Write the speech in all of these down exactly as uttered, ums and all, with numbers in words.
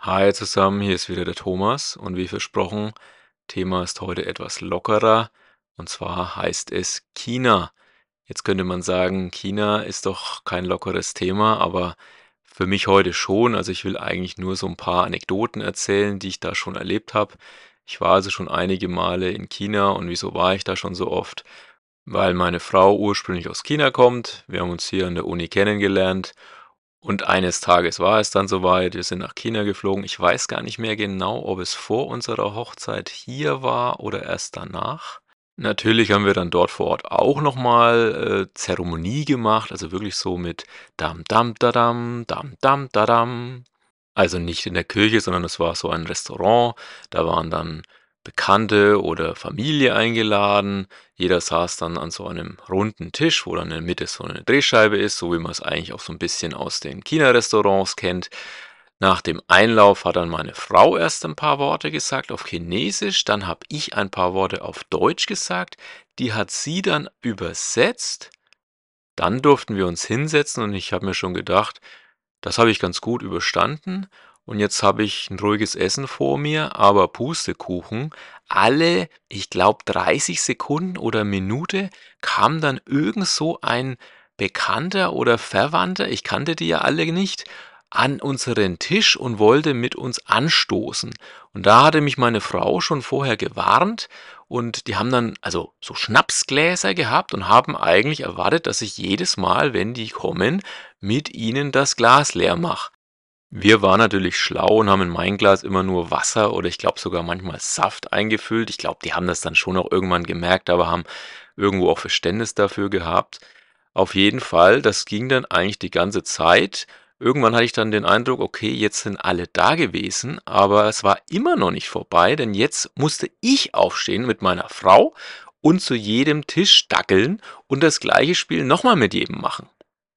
Hi zusammen, hier ist wieder der Thomas und wie versprochen, Thema ist heute etwas lockerer und zwar heißt es China. Jetzt könnte man sagen, China ist doch kein lockeres Thema, aber für mich heute schon. Also ich will eigentlich nur so ein paar Anekdoten erzählen, die ich da schon erlebt habe. Ich war also schon einige Male in China und wieso war ich da schon so oft? Weil meine Frau ursprünglich aus China kommt. Wir haben uns hier an der Uni kennengelernt und eines Tages war es dann soweit. Wir sind nach China geflogen. Ich weiß gar nicht mehr genau, ob es vor unserer Hochzeit hier war oder erst danach. Natürlich haben wir dann dort vor Ort auch noch mal, äh, Zeremonie gemacht, also wirklich so mit Dam Dam Dadam, Dam Dam Dadam. Also nicht in der Kirche, sondern es war so ein Restaurant. Da waren dann Bekannte oder Familie eingeladen. Jeder saß dann an so einem runden Tisch, wo dann in der Mitte so eine Drehscheibe ist, so wie man es eigentlich auch so ein bisschen aus den China-Restaurants kennt. Nach dem Einlauf hat dann meine Frau erst ein paar Worte gesagt auf Chinesisch, dann habe ich ein paar Worte auf Deutsch gesagt, die hat sie dann übersetzt. Dann durften wir uns hinsetzen und ich habe mir schon gedacht, das habe ich ganz gut überstanden und jetzt habe ich ein ruhiges Essen vor mir, aber Pustekuchen, alle, ich glaube dreißig Sekunden oder Minute kam dann irgend so ein Bekannter oder Verwandter, ich kannte die ja alle nicht, an unseren Tisch und wollte mit uns anstoßen. Und da hatte mich meine Frau schon vorher gewarnt und die haben dann also so Schnapsgläser gehabt und haben eigentlich erwartet, dass ich jedes Mal, wenn die kommen, mit ihnen das Glas leer mache. Wir waren natürlich schlau und haben in mein Glas immer nur Wasser oder ich glaube sogar manchmal Saft eingefüllt. Ich glaube, die haben das dann schon auch irgendwann gemerkt, aber haben irgendwo auch Verständnis dafür gehabt. Auf jeden Fall, das ging dann eigentlich die ganze Zeit. Irgendwann hatte ich dann den Eindruck, okay, jetzt sind alle da gewesen, aber es war immer noch nicht vorbei, denn jetzt musste ich aufstehen mit meiner Frau und zu jedem Tisch dackeln und das gleiche Spiel nochmal mit jedem machen.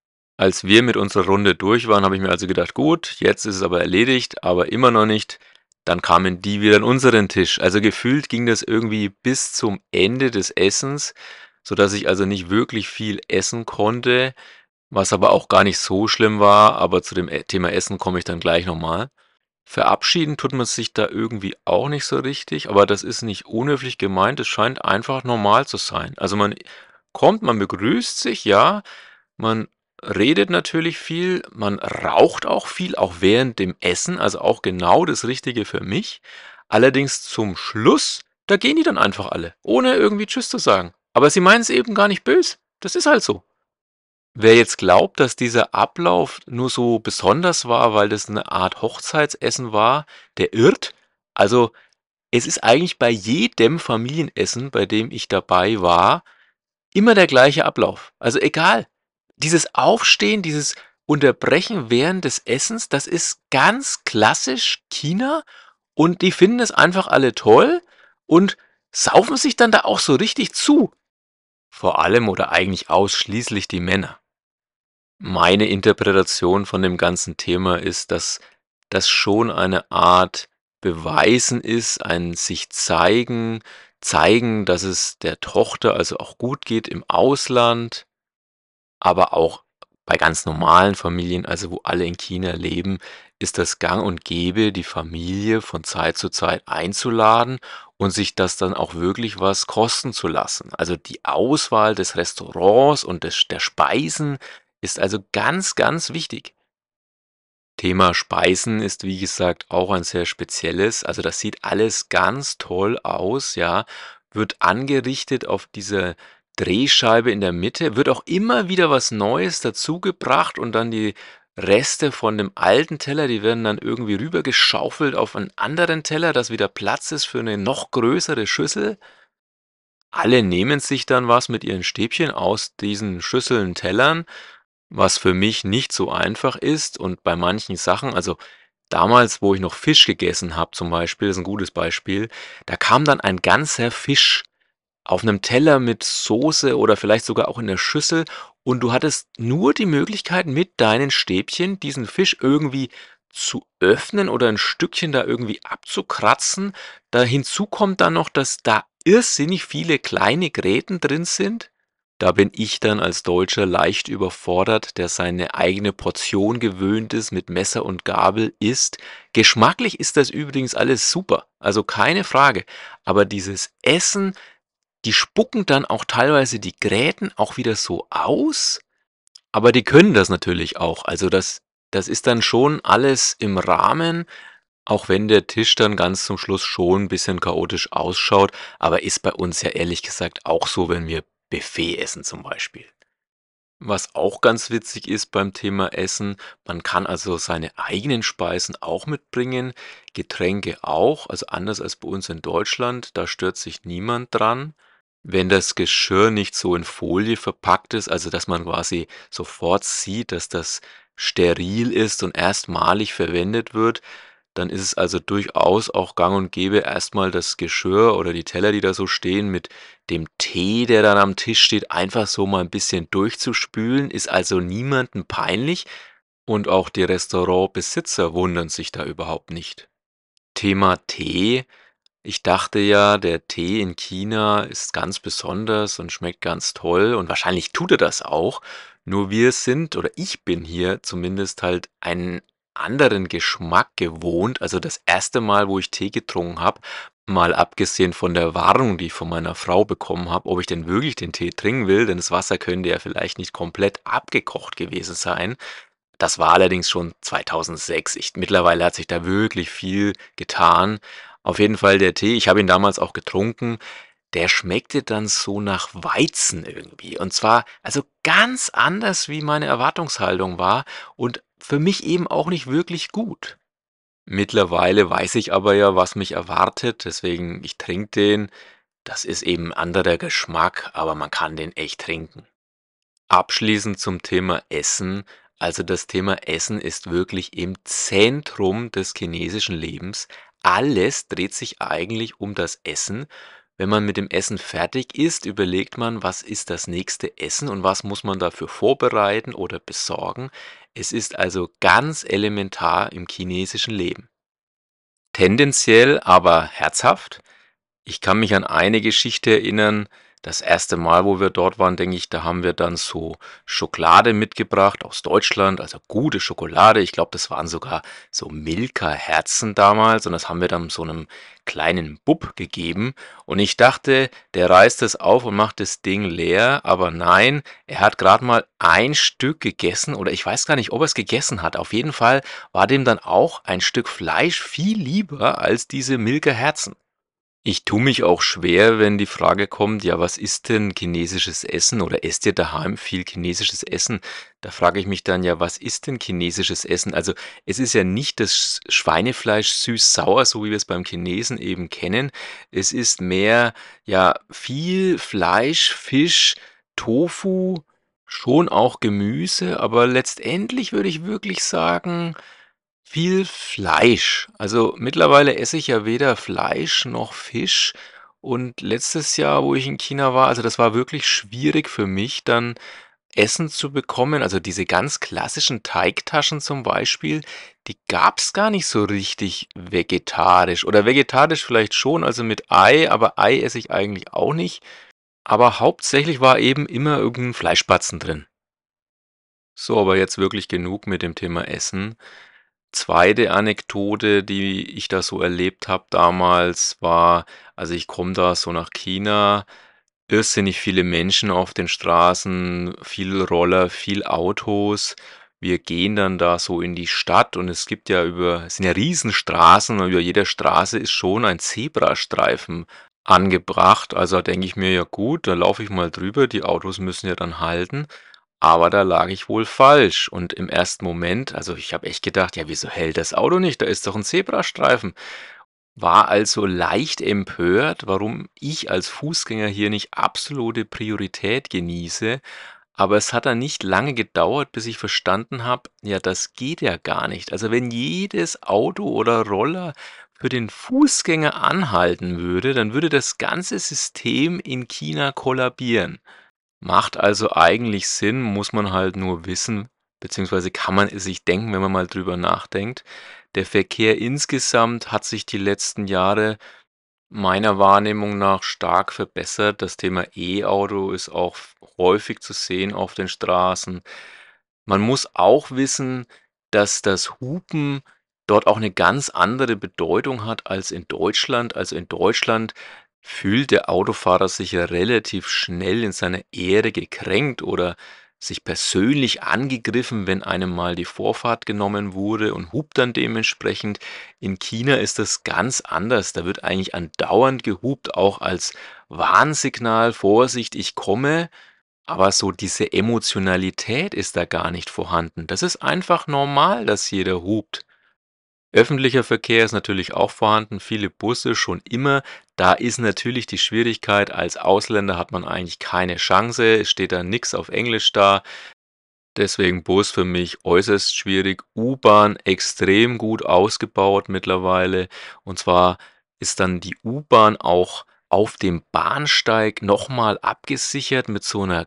Als wir mit unserer Runde durch waren, habe ich mir also gedacht: „Gut, jetzt ist es aber erledigt“, aber immer noch nicht. Dann kamen die wieder an unseren Tisch. Also, gefühlt ging das irgendwie bis zum Ende des Essens, sodass ich also nicht wirklich viel essen konnte, was aber auch gar nicht so schlimm war, aber zu dem E Thema Essen komme ich dann gleich noch mal. Verabschieden tut man sich da irgendwie auch nicht so richtig, aber das ist nicht unhöflich gemeint, es scheint einfach normal zu sein. Also, man kommt, man begrüßt sich, ja, man redet natürlich viel, man raucht auch viel, auch während dem Essen, also auch genau das Richtige für mich. Allerdings zum Schluss, da gehen die dann einfach alle, ohne irgendwie Tschüss zu sagen. Aber sie meinen es eben gar nicht böse. Das ist halt so. Wer jetzt glaubt, dass dieser Ablauf nur so besonders war, weil das eine Art Hochzeitsessen war, der irrt. Also, es ist eigentlich bei jedem Familienessen, bei dem ich dabei war, immer der gleiche Ablauf. Also, egal. Dieses Aufstehen, dieses Unterbrechen während des Essens, das ist ganz klassisch China und die finden es einfach alle toll und saufen sich dann da auch so richtig zu. Vor allem oder eigentlich ausschließlich die Männer. Meine Interpretation von dem ganzen Thema ist, dass das schon eine Art Beweisen ist, ein sich zeigen, zeigen, dass es der Tochter also auch gut geht im Ausland, aber auch bei ganz normalen Familien, also wo alle in China leben, ist das gang und gäbe, die Familie von Zeit zu Zeit einzuladen und sich das dann auch wirklich was kosten zu lassen. Also die Auswahl des Restaurants und des, der Speisen ist also ganz, ganz wichtig. Thema Speisen ist, wie gesagt, auch ein sehr spezielles. Also das sieht alles ganz toll aus, ja, wird angerichtet auf dieser Drehscheibe in der Mitte, wird auch immer wieder was Neues dazugebracht und dann die Reste von dem alten Teller, die werden dann irgendwie rübergeschaufelt auf einen anderen Teller, dass wieder Platz ist für eine noch größere Schüssel. Alle nehmen sich dann was mit ihren Stäbchen aus diesen Schüsseln, Tellern, was für mich nicht so einfach ist und bei manchen Sachen also, damals, wo ich noch Fisch gegessen habe zum Beispiel, ist 'n gutes Beispiel, da kam dann ein ganzer Fisch auf 'nem Teller mit Soße oder vielleicht sogar auch in der Schüssel und du hattest nur die Möglichkeit, mit deinen Stäbchen diesen Fisch irgendwie zu öffnen oder 'n Stückchen da irgendwie abzukratzen. Da hinzu kommt dann noch, dass da irrsinnig viele kleine Gräten drin sind. Da bin ich dann als Deutscher leicht überfordert, der seine eigene Portion gewöhnt ist, mit Messer und Gabel isst. Geschmacklich ist das übrigens alles super, also keine Frage. Aber dieses Essen, die spucken dann auch teilweise die Gräten auch wieder so aus, aber die können das natürlich auch. Also das das ist dann schon alles im Rahmen, auch wenn der Tisch dann ganz zum Schluss schon 'n bisschen chaotisch ausschaut, aber ist bei uns ja ehrlich gesagt auch so, wenn wir Buffet essen zum Beispiel. Was auch ganz witzig ist beim Thema Essen, man kann also seine eigenen Speisen auch mitbringen, Getränke auch, also anders als bei uns in Deutschland, da stört sich niemand dran. Wenn das Geschirr nicht so in Folie verpackt ist, also dass man quasi sofort sieht, dass das steril ist und erstmalig verwendet wird, dann ist es also durchaus auch gang und gäbe, erst mal das Geschirr oder die Teller, die da so stehen, mit dem Tee, der dann am Tisch steht, einfach so mal 'n bisschen durchzuspülen, ist also niemandem peinlich und auch die Restaurantbesitzer wundern sich da überhaupt nicht. Thema Tee. Ich dachte ja, der Tee in China ist ganz besonders und schmeckt ganz toll und wahrscheinlich tut er das auch. Nur wir sind oder ich bin hier zumindest halt einen anderen Geschmack gewohnt. Also das erste Mal, wo ich Tee getrunken habe, mal abgesehen von der Warnung, die ich von meiner Frau bekommen habe, ob ich denn wirklich den Tee trinken will, denn das Wasser könnte ja vielleicht nicht komplett abgekocht gewesen sein. Das war allerdings schon zweitausendsechs. Ich mittlerweile hat sich da wirklich viel getan. Auf jeden Fall der Tee, ich habe ihn damals auch getrunken, der schmeckte dann so nach Weizen irgendwie. Und zwar also ganz anders, wie meine Erwartungshaltung war und für mich eben auch nicht wirklich gut. Mittlerweile weiß ich aber ja, was mich erwartet, deswegen ich trinke den. Das ist eben anderer Geschmack, aber man kann den echt trinken. Abschließend zum Thema Essen. Also das Thema Essen ist wirklich im Zentrum des chinesischen Lebens. Alles dreht sich eigentlich um das Essen. Wenn man mit dem Essen fertig ist, überlegt man, was ist das nächste Essen und was muss man dafür vorbereiten oder besorgen. Es ist also ganz elementar im chinesischen Leben. Tendenziell, aber herzhaft. Ich kann mich an eine Geschichte erinnern. Das erste Mal, wo wir dort waren, denke ich, da haben wir dann so Schokolade mitgebracht aus Deutschland, also gute Schokolade. Ich glaube, das waren sogar so Milka-Herzen damals und das haben wir dann so 'nem kleinen Bub gegeben. Und ich dachte, der reißt das auf und macht das Ding leer, aber nein, er hat grad mal ein Stück gegessen oder ich weiß gar nicht, ob er's gegessen hat. Auf jeden Fall war dem dann auch ein Stück Fleisch viel lieber als diese Milka-Herzen. Ich tue mich auch schwer, wenn die Frage kommt: „Ja, was ist denn chinesisches Essen oder esst ihr daheim viel chinesisches Essen?“ Da frage ich mich dann: „Ja, was ist denn chinesisches Essen?“ Also, es ist ja nicht das Sch Schweinefleisch süß-sauer, so wie wir's beim Chinesen eben kennen. Es ist mehr, ja, viel Fleisch, Fisch, Tofu, schon auch Gemüse, aber letztendlich würde ich wirklich sagen, viel Fleisch. Also, mittlerweile esse ich ja weder Fleisch noch Fisch und letztes Jahr, wo ich in China war also, das war wirklich schwierig für mich, dann Essen zu bekommen. Also, diese ganz klassischen Teigtaschen zum Beispiel, die gab's gar nicht so richtig vegetarisch oder vegetarisch vielleicht schon, also mit Ei, aber Ei esse ich eigentlich auch nicht. Aber hauptsächlich war eben immer irgend 'n Fleischbatzen drin. So, aber jetzt wirklich genug mit dem Thema Essen. Zweite Anekdote, die ich da so erlebt habe damals, war also, ich komme da so nach China, irrsinnig viele Menschen auf den Straßen, viel Roller, viel Autos. Wir gehen dann da so in die Stadt und es gibt ja über es sind ja Riesenstraßen und über jeder Straße ist schon ein Zebrastreifen angebracht. Also, da denke ich mir: „Ja gut, da laufe ich mal drüber, die Autos müssen ja dann halten.“ Aber da lag ich wohl falsch und im ersten Moment also, ich habe echt gedacht: „Ja, wieso hält das Auto nicht? Da ist doch 'n Zebrastreifen.“ War also leicht empört, warum ich als Fußgänger hier nicht absolute Priorität genieße. Aber es hat dann nicht lange gedauert, bis ich verstanden habe: Ja, das geht ja gar nicht. Also, wenn jedes Auto oder Roller für den Fußgänger anhalten würde, dann würde das ganze System in China kollabieren. Macht also eigentlich Sinn, muss man halt nur wissen, beziehungsweise kann man es sich denken, wenn man mal drüber nachdenkt. Der Verkehr insgesamt hat sich die letzten Jahre Meiner Wahrnehmung nach stark verbessert. Das Thema E-Auto ist auch f häufig zu sehen auf den Straßen. Man muss auch wissen, dass das Hupen dort auch 'ne ganz andere Bedeutung hat als in Deutschland. Also, in Deutschland fühlt der Autofahrer sich ja relativ schnell in seiner Ehre gekränkt oder sich persönlich angegriffen, wenn einem mal die Vorfahrt genommen wurde und hupt dann dementsprechend. In China ist das ganz anders. Da wird eigentlich andauernd gehupt, auch als Warnsignal: „Vorsicht, ich komme.“ Aber so diese Emotionalität ist da gar nicht vorhanden. Das ist einfach normal, dass jeder hupt. Öffentlicher Verkehr ist natürlich auch vorhanden, viele Busse schon immer. Da ist natürlich die Schwierigkeit, als Ausländer hat man eigentlich keine Chance. Es steht da nix auf Englisch da. Deswegen Bus für mich äußerst schwierig. U-Bahn extrem gut ausgebaut mittlerweile. Und zwar ist dann die U-Bahn auch auf dem Bahnsteig noch mal abgesichert mit so 'ner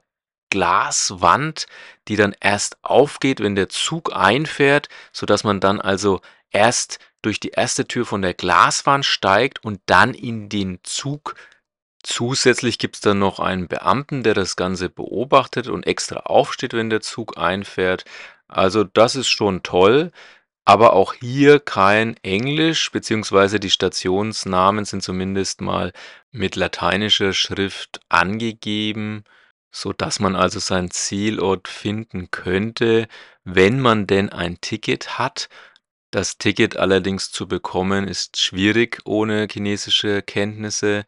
Glaswand, die dann erst aufgeht, wenn der Zug einfährt, sodass man dann also erst durch die erste Tür von der Glaswand steigt und dann in den Zug. Zusätzlich gibt's dann noch einen Beamten, der das Ganze beobachtet und extra aufsteht, wenn der Zug einfährt. Also, das ist schon toll, aber auch hier kein Englisch, beziehungsweise die Stationsnamen sind zumindest mal mit lateinischer Schrift angegeben, sodass man also seinen Zielort finden könnte, wenn man denn ein Ticket hat. Das Ticket allerdings zu bekommen ist schwierig ohne chinesische Kenntnisse.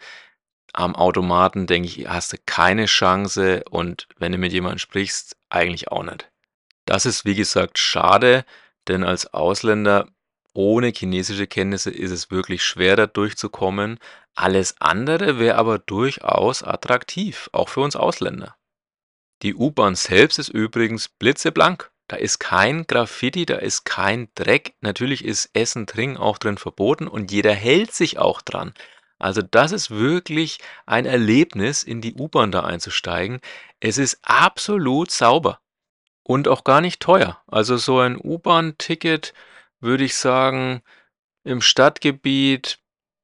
Am Automaten, denke ich, hast du keine Chance und wenn du mit jemandem sprichst, eigentlich auch nicht. Das ist, wie gesagt, schade, denn als Ausländer ohne chinesische Kenntnisse ist es wirklich schwer, da durchzukommen. Alles andere wäre aber durchaus attraktiv, auch für uns Ausländer. Die U-Bahn selbst ist übrigens blitzeblank. Da ist kein Graffiti, da ist kein Dreck. Natürlich ist Essen, Trinken auch drin verboten und jeder hält sich auch dran. Also, das ist wirklich ein Erlebnis, in die U-Bahn da einzusteigen. Es ist absolut sauber und auch gar nicht teuer. Also, so ein U-Bahn-Ticket, würde ich sagen, im Stadtgebiet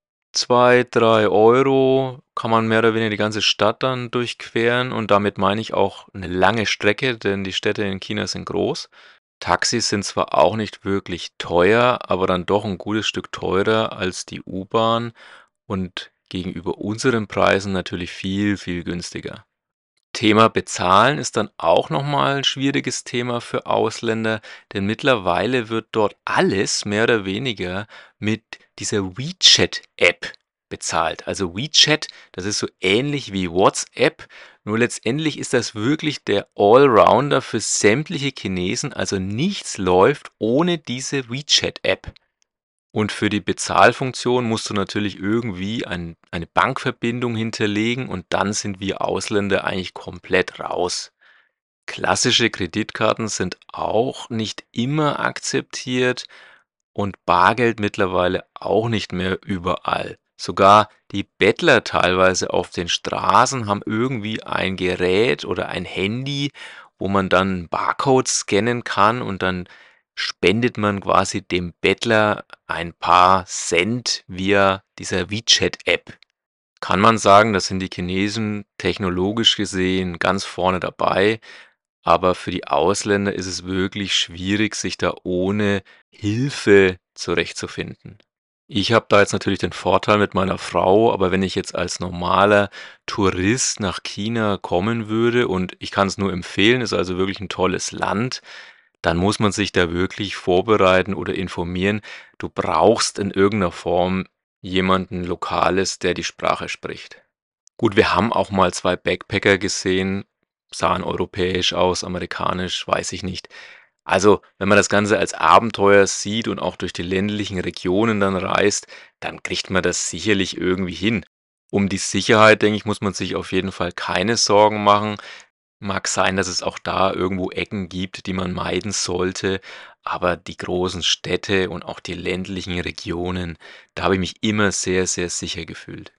zwei, drei Euro kann man mehr oder weniger die ganze Stadt dann durchqueren und damit meine ich auch 'ne lange Strecke, denn die Städte in China sind groß. Taxis sind zwar auch nicht wirklich teuer, aber dann doch 'n gutes Stück teurer als die U-Bahn und gegenüber unseren Preisen natürlich viel, viel günstiger. Thema Bezahlen ist dann auch noch mal 'n schwieriges Thema für Ausländer, denn mittlerweile wird dort alles mehr oder weniger mit dieser WeChat-App bezahlt. Also, WeChat, das ist so ähnlich wie WhatsApp, nur letztendlich ist das wirklich der Allrounder für sämtliche Chinesen, also nichts läuft ohne diese WeChat-App. Und für die Bezahlfunktion musst du natürlich irgendwie ein eine Bankverbindung hinterlegen und dann sind wir Ausländer eigentlich komplett raus. Klassische Kreditkarten sind auch nicht immer akzeptiert und Bargeld mittlerweile auch nicht mehr überall. Sogar die Bettler teilweise auf den Straßen haben irgendwie ein Gerät oder ein Handy, wo man dann Barcode scannen kann und dann spendet man quasi dem Bettler ein paar Cent via dieser WeChat-App. Kann man sagen, da sind die Chinesen technologisch gesehen ganz vorne dabei, aber für die Ausländer ist es wirklich schwierig, sich da ohne Hilfe zurechtzufinden. Ich habe da jetzt natürlich den Vorteil mit meiner Frau, aber wenn ich jetzt als normaler Tourist nach China kommen würde und ich kann's nur empfehlen, ist also wirklich 'n tolles Land, dann muss man sich da wirklich vorbereiten oder informieren. Du brauchst in irgend 'ner Form jemanden Lokales, der die Sprache spricht. Gut, wir haben auch mal zwei Backpacker gesehen, sahen europäisch aus, amerikanisch, weiß ich nicht. Also, wenn man das Ganze als Abenteuer sieht und auch durch die ländlichen Regionen dann reist, dann kriegt man das sicherlich irgendwie hin. Um die Sicherheit, denke ich, muss man sich auf jeden Fall keine Sorgen machen. Mag sein, dass es auch da irgendwo Ecken gibt, die man meiden sollte, aber die großen Städte und auch die ländlichen Regionen, da habe ich mich immer sehr, sehr sicher gefühlt.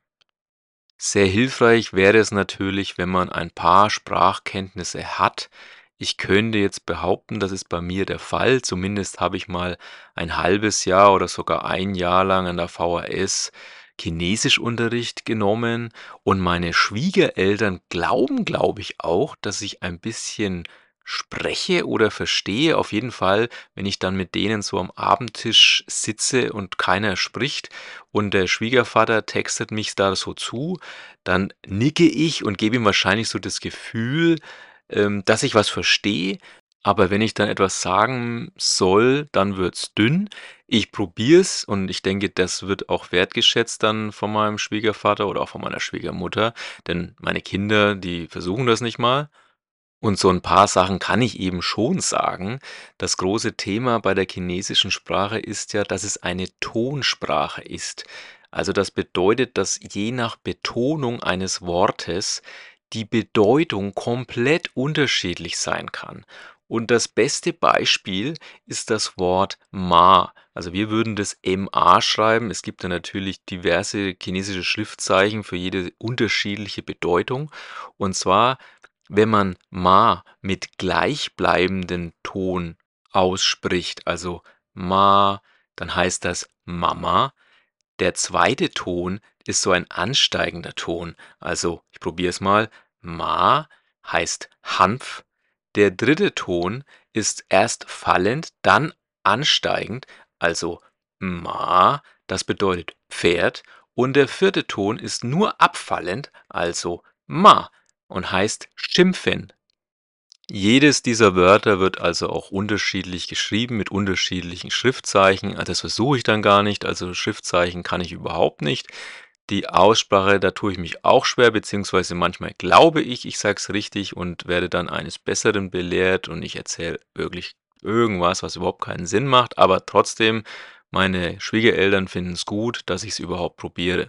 Sehr hilfreich wäre es natürlich, wenn man ein paar Sprachkenntnisse hat. Ich könnte jetzt behaupten, das ist bei mir der Fall. Zumindest habe ich mal ein halbes Jahr oder sogar ein Jahr lang an der VHS Chinesischunterricht genommen und meine Schwiegereltern glauben, glaube ich auch, dass ich ein bisschen spreche oder verstehe. Auf jeden Fall, wenn ich dann mit denen so am Abendtisch sitze und keiner spricht und der Schwiegervater textet mich da so zu, dann nicke ich und gebe ihm wahrscheinlich so das Gefühl, ähm, dass ich was verstehe. Aber wenn ich dann etwas sagen soll, dann wird's dünn. Ich probiere es und ich denke, das wird auch wertgeschätzt dann von meinem Schwiegervater oder auch von meiner Schwiegermutter, denn meine Kinder, die versuchen das nicht mal. Und so ein paar Sachen kann ich eben schon sagen. Das große Thema bei der chinesischen Sprache ist ja, dass es eine Tonsprache ist. Also, das bedeutet, dass je nach Betonung eines Wortes die Bedeutung komplett unterschiedlich sein kann. Und das beste Beispiel ist das Wort Ma. Also, wir würden das Ma schreiben. Es gibt da natürlich diverse chinesische Schriftzeichen für jede unterschiedliche Bedeutung. Und zwar wenn man Ma mit gleichbleibendem Ton ausspricht, also Ma, dann heißt das Mama. Der zweite Ton ist so ein ansteigender Ton. Also, ich probiere es mal. Ma heißt Hanf. Der dritte Ton ist erst fallend, dann ansteigend, also Ma, das bedeutet Pferd. Und der vierte Ton ist nur abfallend, also Ma und heißt schimpfen. Jedes dieser Wörter wird also auch unterschiedlich geschrieben mit unterschiedlichen Schriftzeichen. Ah, das versuche ich dann gar nicht, also Schriftzeichen kann ich überhaupt nicht. Die Aussprache, da tue ich mich auch schwer, beziehungsweise manchmal glaube ich, ich sage es richtig und werde dann eines Besseren belehrt und ich erzähle wirklich irgendwas, was überhaupt keinen Sinn macht, aber trotzdem, meine Schwiegereltern finden es gut, dass ich es überhaupt probiere.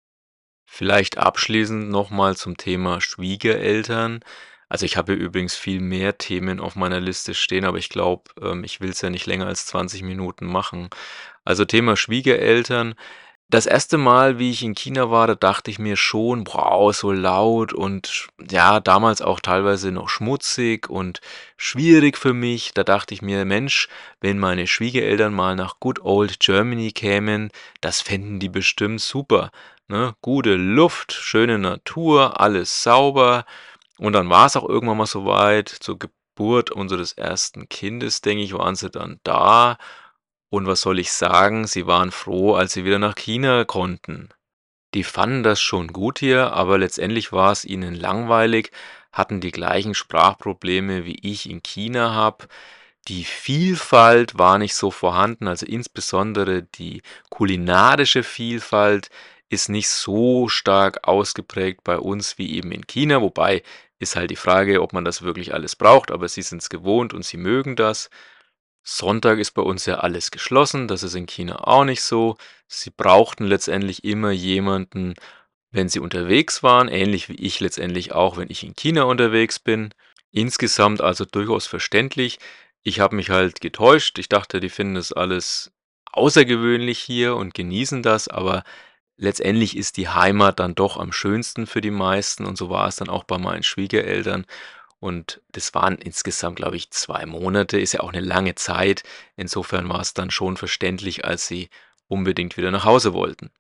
Vielleicht abschließend noch mal zum Thema Schwiegereltern. Also, ich habe hier übrigens viel mehr Themen auf meiner Liste stehen, aber ich glaube, ähm, ich will es ja nicht länger als zwanzig Minuten machen. Also, Thema Schwiegereltern. Das erste Mal, wie ich in China war, da dachte ich mir schon: „Wow, so laut und sch ja, damals auch teilweise noch schmutzig und schwierig für mich.“ Da dachte ich mir: „Mensch, wenn meine Schwiegereltern mal nach Good Old Germany kämen, das fänden die bestimmt super“, ne? Gute Luft, schöne Natur, alles sauber. Und dann war es auch irgendwann mal so weit. Zur Geburt unseres ersten Kindes, denke ich, waren sie dann da. Und was soll ich sagen? Sie waren froh, als sie wieder nach China konnten. Die fanden das schon gut hier, aber letztendlich war es ihnen langweilig, hatten die gleichen Sprachprobleme wie ich in China habe. Die Vielfalt war nicht so vorhanden, also insbesondere die kulinarische Vielfalt ist nicht so stark ausgeprägt bei uns wie eben in China, wobei ist halt die Frage, ob man das wirklich alles braucht, aber sie sind es gewohnt und sie mögen das. Sonntag ist bei uns ja alles geschlossen, das ist in China auch nicht so. Sie brauchten letztendlich immer jemanden, wenn sie unterwegs waren, ähnlich wie ich letztendlich auch, wenn ich in China unterwegs bin. Insgesamt also durchaus verständlich. Ich habe mich halt getäuscht. Ich dachte, die finden das alles außergewöhnlich hier und genießen das, aber letztendlich ist die Heimat dann doch am schönsten für die meisten und so war es dann auch bei meinen Schwiegereltern. Und das waren insgesamt, glaube ich, zwei Monate, ist ja auch eine lange Zeit. Insofern war es dann schon verständlich, als sie unbedingt wieder nach Hause wollten.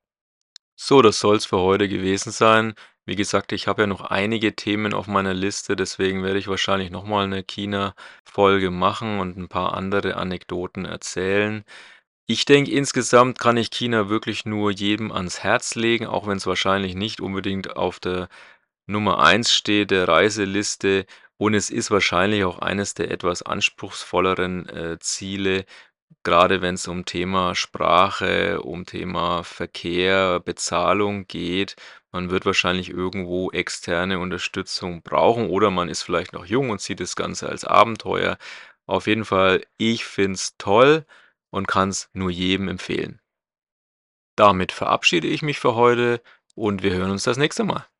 So, das soll's für heute gewesen sein. Wie gesagt, ich habe ja noch einige Themen auf meiner Liste, deswegen werde ich wahrscheinlich noch mal 'ne China-Folge machen und ein paar andere Anekdoten erzählen. Ich denke, insgesamt kann ich China wirklich nur jedem ans Herz legen, auch wenn es wahrscheinlich nicht unbedingt auf der Nummer eins steht der Reiseliste und es ist wahrscheinlich auch eines der etwas anspruchsvolleren, äh, Ziele, gerade wenn es um Thema Sprache, um Thema Verkehr, Bezahlung geht. Man wird wahrscheinlich irgendwo externe Unterstützung brauchen oder man ist vielleicht noch jung und sieht das Ganze als Abenteuer. Auf jeden Fall, ich finde es toll und kann es nur jedem empfehlen. Damit verabschiede ich mich für heute und wir hören uns das nächste Mal.